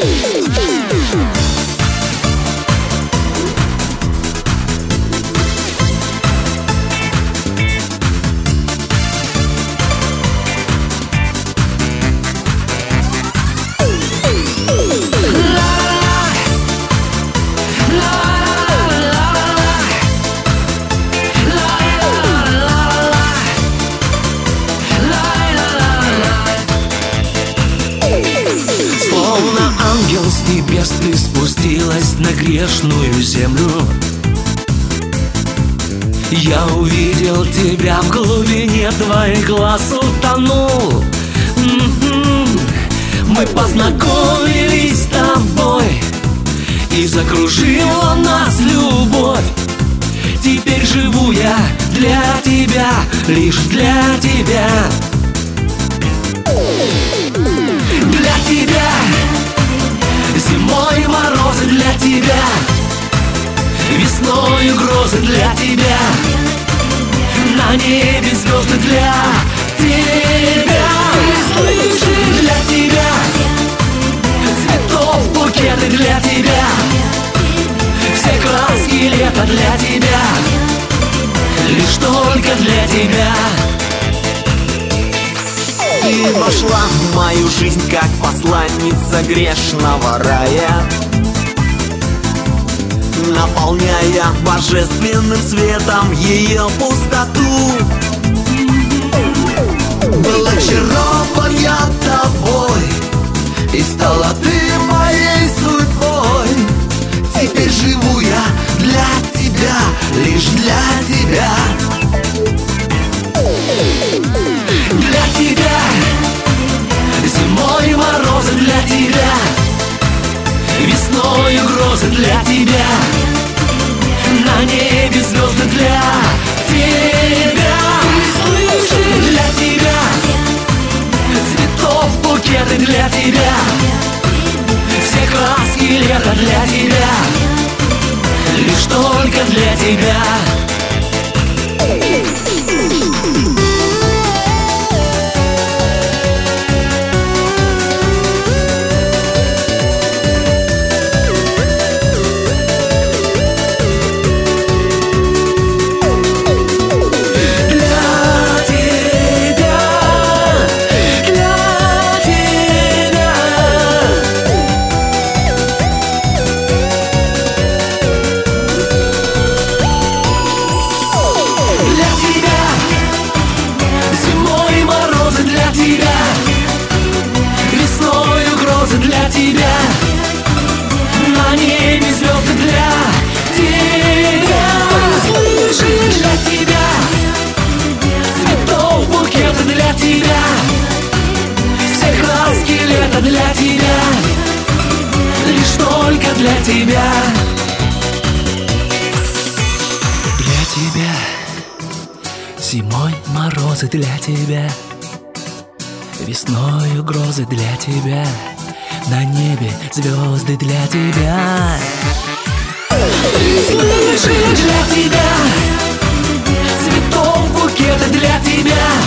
Ангел с небес ты спустилась на грешную землю. Я увидел тебя в глубине твоих глаз, утонул. Мы познакомились с тобой, и закружила нас любовь. Теперь живу я для тебя, лишь для тебя. Для тебя зимой морозы, для тебя весной угрозы, для тебя на небе звезды, для тебя. Слышишь, для тебя цветов букеты, для тебя все краски лета, для тебя лишь только для тебя. Ты вошла в мою жизнь, как посланница грешного рая, наполняя божественным светом ее пустоту. Был очарован я тобой, и стала ты моей судьбой. Теперь живу я для тебя, лишь для тебя. Для тебя зимой морозы, для тебя весной угрозы, для тебя на небе звезды, для тебя. Слышишь, для тебя цветов букеты, для тебя все краски лета, для тебя лишь только для тебя. Для тебя на небе звезды, для тебя. Слышишь, для тебя цветов букеты, для тебя все краски лета, для тебя лишь только для тебя. Для тебя зимой морозы, для тебя весной угрозы, для тебя на небе звезды, для тебя. Слышишь, для тебя цветов букеты, для тебя